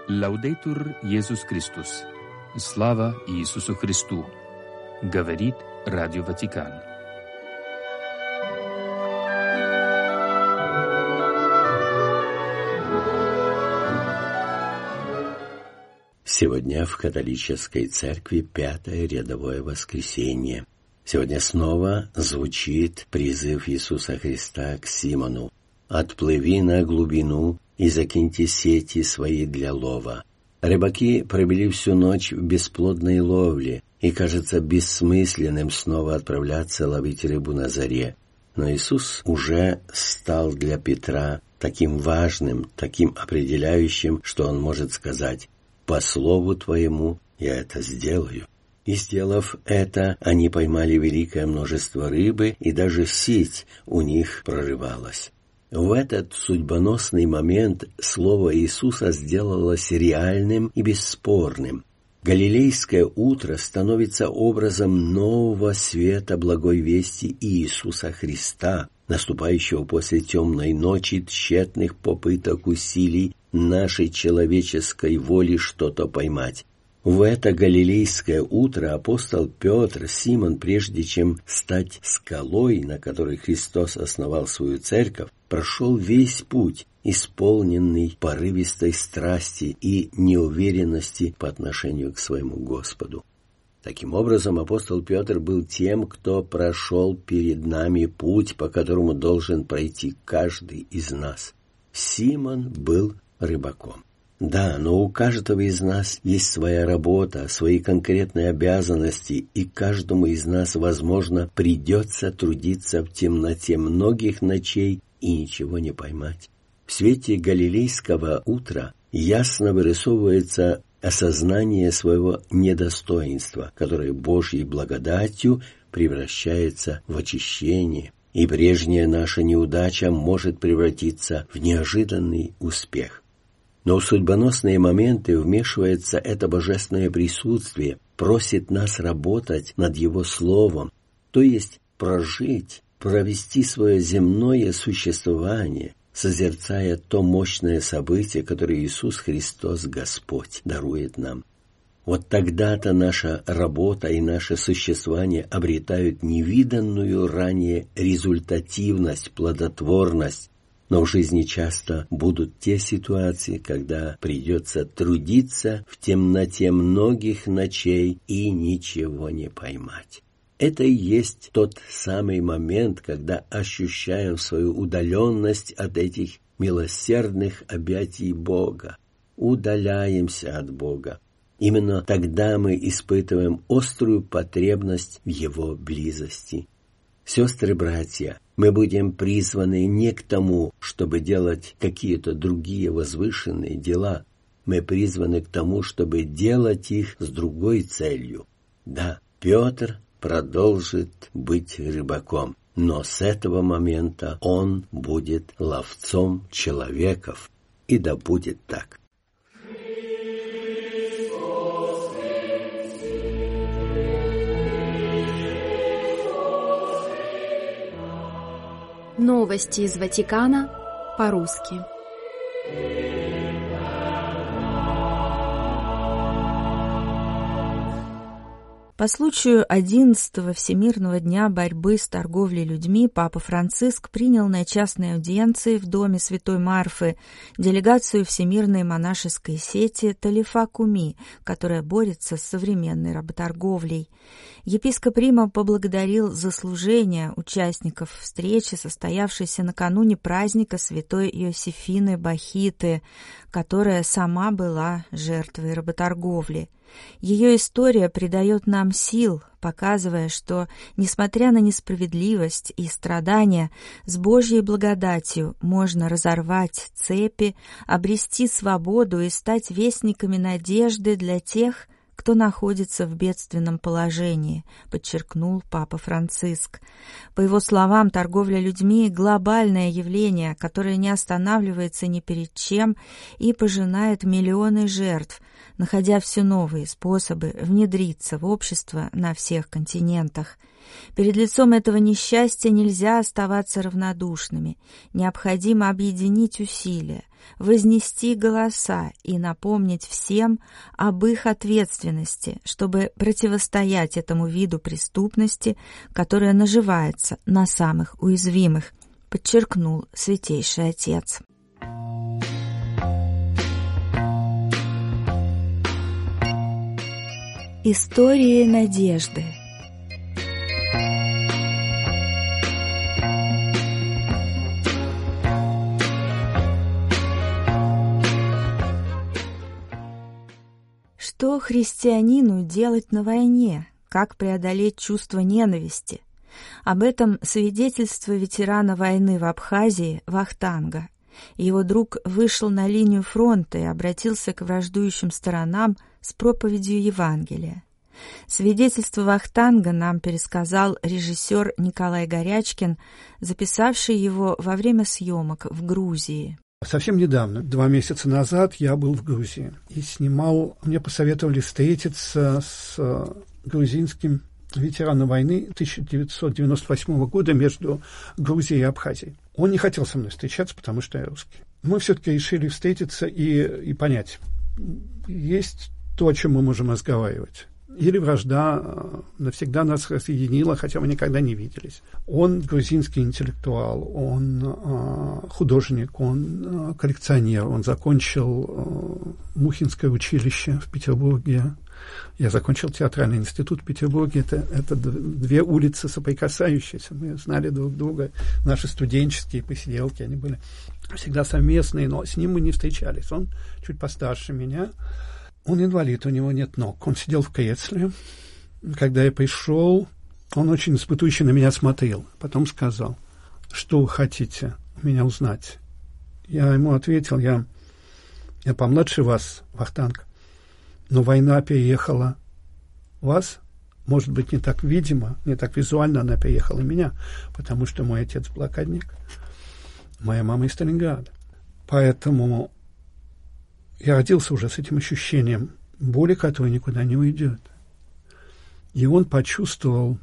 Лаудейтур Иисус Христос. Слава Иисусу Христу. Говорит Радио Ватикан. Сегодня в католической церкви 5-е рядовое воскресенье. Сегодня снова звучит призыв Иисуса Христа к Симону: «Отплыви на глубину и закиньте сети свои для лова». Рыбаки провели всю ночь в бесплодной ловле, и кажется бессмысленным снова отправляться ловить рыбу на заре. Но Иисус уже стал для Петра таким важным, таким определяющим, что он может сказать: «По слову твоему я это сделаю». И, сделав это, они поймали великое множество рыбы, и даже сеть у них прорывалась. В этот судьбоносный момент слово Иисуса сделалось реальным и бесспорным. Галилейское утро становится образом нового света благой вести Иисуса Христа, наступающего после темной ночи тщетных попыток усилий нашей человеческой воли что-то поймать. В это галилейское утро апостол Петр, Симон, прежде чем стать скалой, на которой Христос основал свою церковь, прошел весь путь, исполненный порывистой страсти и неуверенности по отношению к своему Господу. Таким образом, апостол Петр был тем, кто прошел перед нами путь, по которому должен пройти каждый из нас. Симон был рыбаком. Да, но у каждого из нас есть своя работа, свои конкретные обязанности, и каждому из нас, возможно, придется трудиться в темноте многих ночей и ничего не поймать. В свете галилейского утра ясно вырисовывается осознание своего недостоинства, которое Божьей благодатью превращается в очищение, и прежняя наша неудача может превратиться в неожиданный успех. Но в судьбоносные моменты вмешивается это божественное присутствие, просит нас работать над Его Словом, то есть провести свое земное существование, созерцая то мощное событие, которое Иисус Христос, Господь, дарует нам. Вот тогда-то наша работа и наше существование обретают невиданную ранее результативность, плодотворность. Но в жизни часто будут те ситуации, когда придется трудиться в темноте многих ночей и ничего не поймать. Это и есть тот самый момент, когда ощущаем свою удаленность от этих милосердных объятий Бога, удаляемся от Бога. Именно тогда мы испытываем острую потребность в Его близости. Сестры-братья, мы будем призваны не к тому, чтобы делать какие-то другие возвышенные дела. Мы призваны к тому, чтобы делать их с другой целью. Да, Петр продолжит быть рыбаком, но с этого момента он будет ловцом человеков. И да будет так. Новости из Ватикана по-русски. По случаю 11-го Всемирного дня борьбы с торговлей людьми Папа Франциск принял на частной аудиенции в доме Святой Марфы делегацию Всемирной монашеской сети Талифа Куми, которая борется с современной работорговлей. Епископ Рима поблагодарил за служение участников встречи, состоявшейся накануне праздника святой Иосифины Бахиты, которая сама была жертвой работорговли. Ее история придает нам сил, показывая, что, несмотря на несправедливость и страдания, с Божьей благодатью можно разорвать цепи, обрести свободу и стать вестниками надежды для тех, кто находится в бедственном положении, подчеркнул Папа Франциск. По его словам, торговля людьми – глобальное явление, которое не останавливается ни перед чем и пожинает миллионы жертв, находя все новые способы внедриться в общество на всех континентах. Перед лицом этого несчастья нельзя оставаться равнодушными. Необходимо объединить усилия, вознести голоса и напомнить всем об их ответственности, чтобы противостоять этому виду преступности, которая наживается на самых уязвимых, подчеркнул Святейший Отец. Истории надежды. Что христианину делать на войне? Как преодолеть чувство ненависти? Об этом свидетельство ветерана войны в Абхазии Вахтанга. Его друг вышел на линию фронта и обратился к враждующим сторонам с проповедью Евангелия. Свидетельство Вахтанга нам пересказал режиссер Николай Горячкин, записавший его во время съемок в Грузии. Совсем недавно, 2 месяца назад, я был в Грузии и снимал. Мне посоветовали встретиться с грузинским ветераном войны 1998 года между Грузией и Абхазией. Он не хотел со мной встречаться, потому что я русский. Мы все-таки решили встретиться и понять, есть то, о чем мы можем разговаривать. Или вражда навсегда нас разъединила, хотя мы никогда не виделись. Он грузинский интеллектуал, он художник, он коллекционер, он закончил Мухинское училище в Петербурге. Я закончил театральный институт в Петербурге. Это 2 улицы соприкасающиеся. Мы знали друг друга. Наши студенческие посиделки, они были всегда совместные, но с ним мы не встречались. Он чуть постарше меня. Он инвалид, у него нет ног. Он сидел в кресле. Когда я пришел, он очень испытующе на меня смотрел. Потом сказал: что вы хотите меня узнать? Я ему ответил: я помладше вас, Вахтанг, но война переехала вас. Может быть, не так видимо, не так визуально она переехала меня, потому что мой отец блокадник, моя мама из Сталинграда. Поэтому я родился уже с этим ощущением боли, которая никуда не уйдет. И он почувствовал,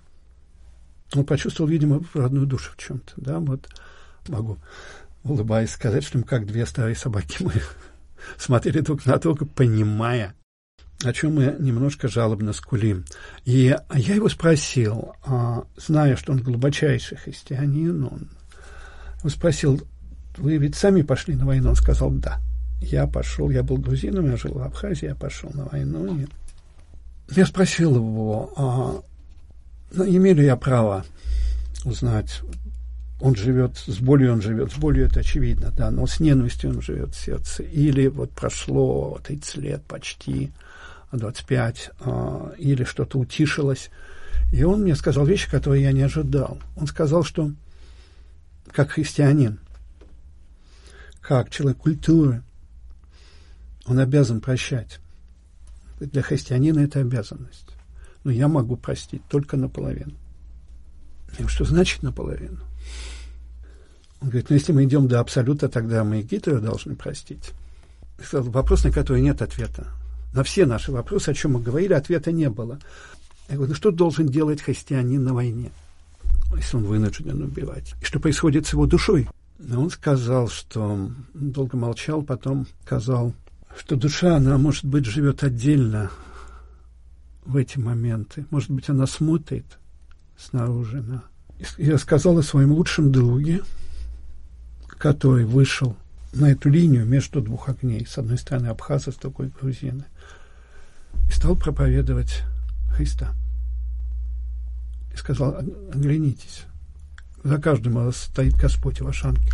видимо, родную душу в чем-то. Да? Вот могу, улыбаясь, сказать, что мы как 2 старые собаки, мы смотрели друг на друга, понимая, о чем мы немножко жалобно скулим. И я его спросил, зная, что он глубочайший христианин, он спросил: вы ведь сами пошли на войну? Он сказал: да. Я пошел, я был грузином, я жил в Абхазии, я пошел на войну. И я спросил его, имею ли я право узнать, он живет с болью это очевидно, да, но с ненавистью он живет в сердце. Или вот прошло 30 лет почти, 25, или что-то утишилось. И он мне сказал вещи, которые я не ожидал. Он сказал, что как христианин, как человек культуры, он обязан прощать. Для христианина это обязанность. Но я могу простить только наполовину. Я говорю: что значит наполовину? Он говорит: если мы идем до абсолюта, тогда мы и Гитлера должны простить. Я сказал: вопрос, на который нет ответа. На все наши вопросы, о чем мы говорили, ответа не было. Я говорю: что должен делать христианин на войне, если он вынужден убивать? И что происходит с его душой? И он сказал, что долго молчал, потом сказал, что душа, она, может быть, живет отдельно в эти моменты. Может быть, она смотрит снаружи. Да. И рассказал о своем лучшем друге, который вышел на эту линию между 2 огней. С одной стороны абхазы, с другой грузины. И стал проповедовать Христа. И сказал: оглянитесь. За каждым стоит Господь, ваш ангел.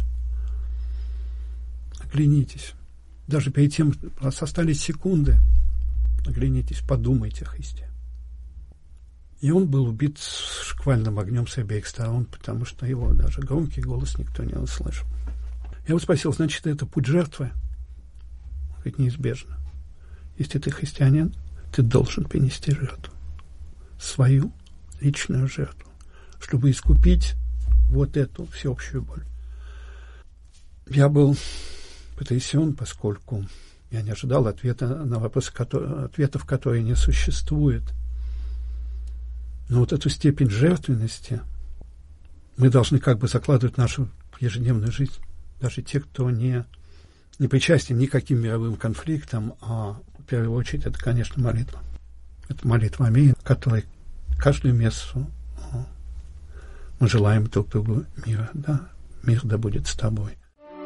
Оглянитесь. Даже перед тем, у вас остались секунды, оглянитесь, подумайте о Христе. И он был убит шквальным огнем с обеих сторон, потому что его даже громкий голос никто не услышал. Я его спросил: значит, это путь жертвы? Он говорит: неизбежно. Если ты христианин, ты должен принести жертву. Свою личную жертву, чтобы искупить вот эту всеобщую боль. Я был потрясен, поскольку я не ожидал ответа на вопросы, ответов, которые не существует. Но вот эту степень жертвенности мы должны как бы закладывать в нашу ежедневную жизнь. Даже те, кто не причастен никаким мировым конфликтам, а в первую очередь это, конечно, молитва. Это молитва «Аминь», которой каждую мессу мы желаем друг другу мира. Да? Мир да будет с тобой.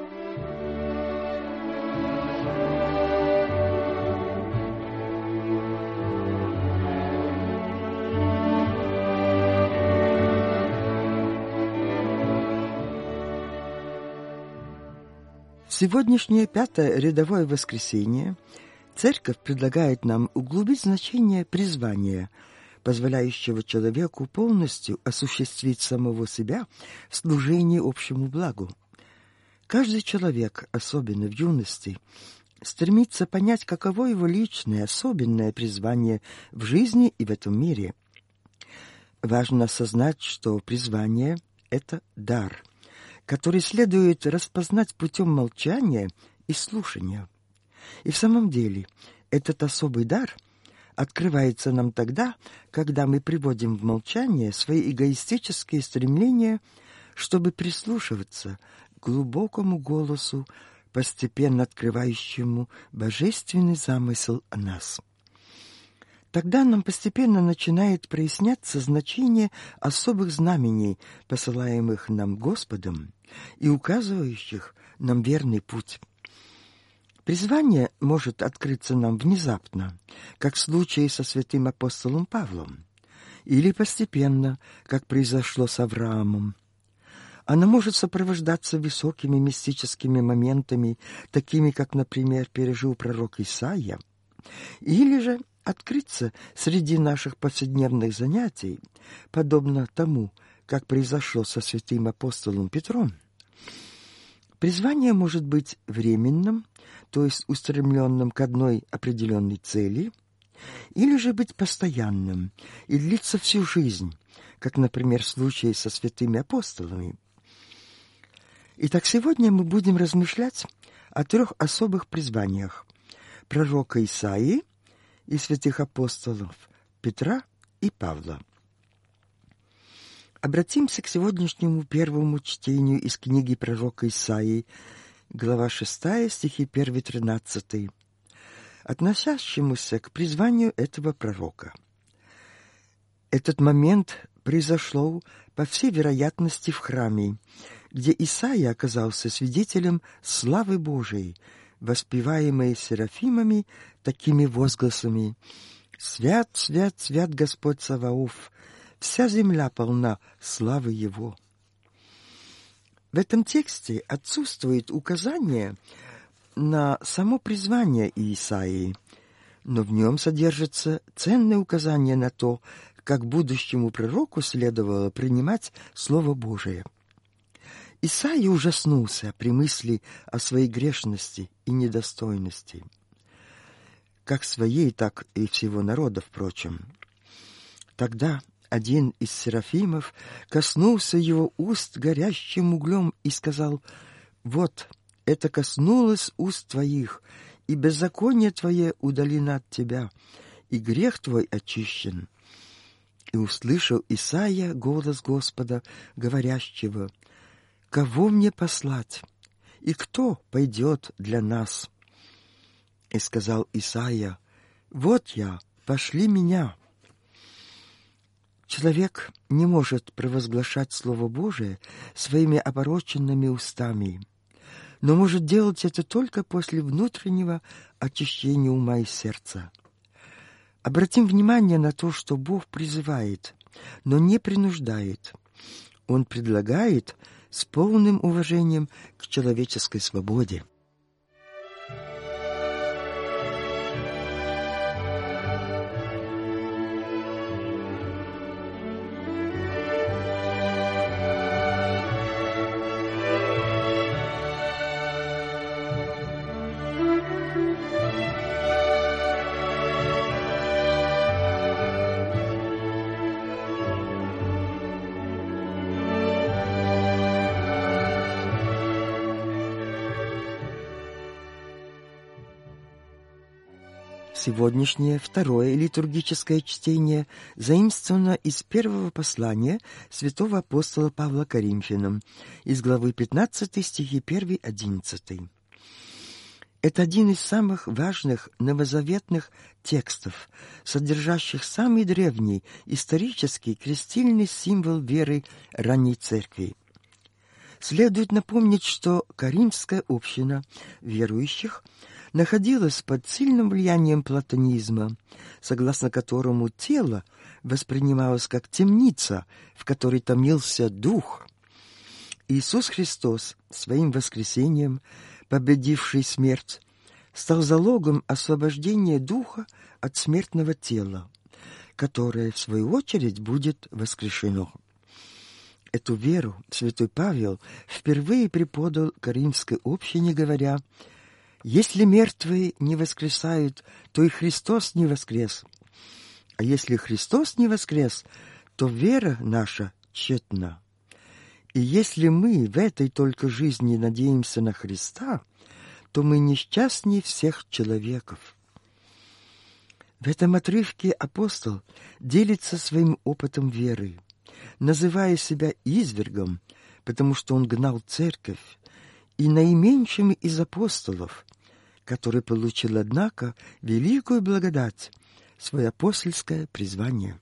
Сегодняшнее пятое рядовое воскресенье Церковь предлагает нам углубить значение призвания, позволяющего человеку полностью осуществить самого себя в служении общему благу. Каждый человек, особенно в юности, стремится понять, каково его личное, особенное призвание в жизни и в этом мире. Важно осознать, что призвание – это дар, который следует распознать путем молчания и слушания. И в самом деле этот особый дар открывается нам тогда, когда мы приводим в молчание свои эгоистические стремления, чтобы прислушиваться к глубокому голосу, постепенно открывающему божественный замысел о нас. Тогда нам постепенно начинает проясняться значение особых знамений, посылаемых нам Господом и указывающих нам верный путь. Призвание может открыться нам внезапно, как в случае со святым апостолом Павлом, или постепенно, как произошло с Авраамом. Оно может сопровождаться высокими мистическими моментами, такими, как, например, пережил пророк Исаия, или же открыться среди наших повседневных занятий, подобно тому, как произошло со святым апостолом Петром. Призвание может быть временным, то есть устремленным к одной определенной цели, или же быть постоянным и длиться всю жизнь, как, например, в случае со святыми апостолами. Итак, сегодня мы будем размышлять о 3 особых призваниях – пророка Исаии и святых апостолов Петра и Павла. Обратимся к сегодняшнему первому чтению из книги пророка Исаии, глава 6, стихи 1-13, относящемуся к призванию этого пророка. Этот момент произошел, по всей вероятности, в храме, где Исаия оказался свидетелем славы Божией, воспеваемой серафимами такими возгласами: «Свят, свят, свят Господь Саваоф! Вся земля полна славы Его». В этом тексте отсутствует указание на само призвание Исаии, но в нем содержится ценное указание на то, как будущему пророку следовало принимать Слово Божие. Исаия ужаснулся при мысли о своей грешности и недостойности, как своей, так и всего народа, впрочем. Тогда один из серафимов коснулся его уст горящим углем и сказал: «Вот, это коснулось уст твоих, и беззаконие твое удалено от тебя, и грех твой очищен». И услышал Исаия голос Господа, говорящего: «Кого мне послать? И кто пойдет для нас?» И сказал Исаия: «Вот я, пошли меня». Человек не может провозглашать Слово Божие своими опороченными устами, но может делать это только после внутреннего очищения ума и сердца. Обратим внимание на то, что Бог призывает, но не принуждает. Он предлагает с полным уважением к человеческой свободе. Сегодняшнее второе литургическое чтение заимствовано из первого послания святого апостола Павла Коринфянам, из главы 15 стихи 1-11. Это один из самых важных новозаветных текстов, содержащих самый древний исторический крестильный символ веры ранней церкви. Следует напомнить, что коринфская община верующих находилась под сильным влиянием платонизма, согласно которому тело воспринималось как темница, в которой томился дух. Иисус Христос своим воскресением, победивший смерть, стал залогом освобождения духа от смертного тела, которое, в свою очередь, будет воскрешено. Эту веру святой Павел впервые преподал коринфской общине, говоря: «Если мертвые не воскресают, то и Христос не воскрес. А если Христос не воскрес, то вера наша тщетна. И если мы в этой только жизни надеемся на Христа, то мы несчастнее всех человеков». В этом отрывке апостол делится своим опытом веры, называя себя извергом, потому что он гнал церковь, и наименьшим из апостолов, который получил, однако, великую благодать, свое апостольское призвание.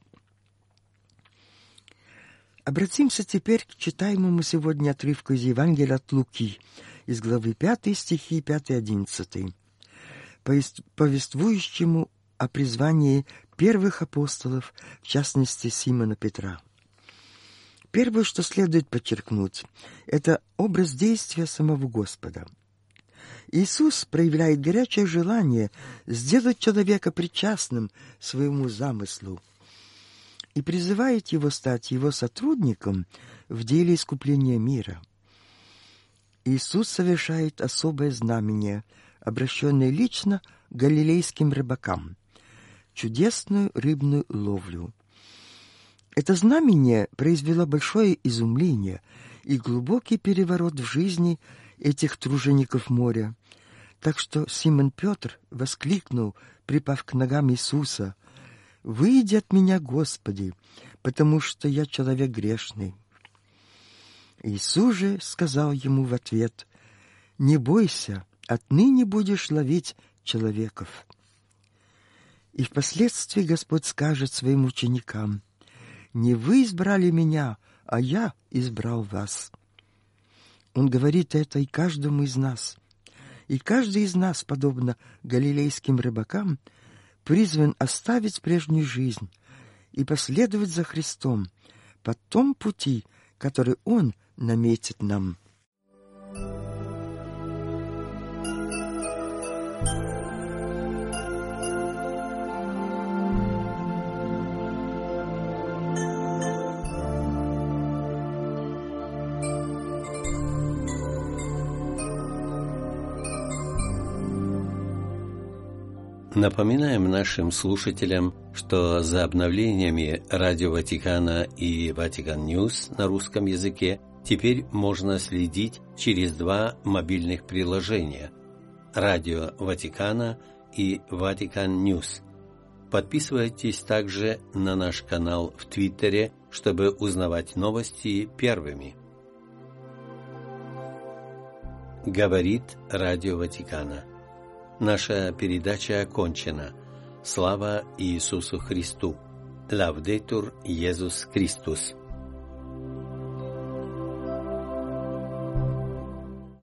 Обратимся теперь к читаемому сегодня отрывку из Евангелия от Луки, из главы 5 стихи 5-11, повествующему о призвании первых апостолов, в частности Симона Петра. Первое, что следует подчеркнуть, это образ действия самого Господа. Иисус проявляет горячее желание сделать человека причастным своему замыслу и призывает его стать его сотрудником в деле искупления мира. Иисус совершает особое знамение, обращенное лично к галилейским рыбакам, чудесную рыбную ловлю. Это знамение произвело большое изумление и глубокий переворот в жизни этих тружеников моря, так что Симон Петр воскликнул, припав к ногам Иисуса: «Выйди от меня, Господи, потому что я человек грешный». Иисус же сказал ему в ответ: «Не бойся, отныне будешь ловить человеков». И впоследствии Господь скажет своим ученикам: «Не вы избрали меня, а я избрал вас». Он говорит это и каждому из нас. И каждый из нас, подобно галилейским рыбакам, призван оставить прежнюю жизнь и последовать за Христом по том пути, который Он наметит нам. Напоминаем нашим слушателям, что за обновлениями Радио Ватикана и Ватикан Ньюс на русском языке теперь можно следить через 2 мобильных приложения – Радио Ватикана и Ватикан Ньюс. Подписывайтесь также на наш канал в Твиттере, чтобы узнавать новости первыми. Говорит Радио Ватикана. Наша передача окончена. Слава Иисусу Христу! Лаудетур Иисус Христос!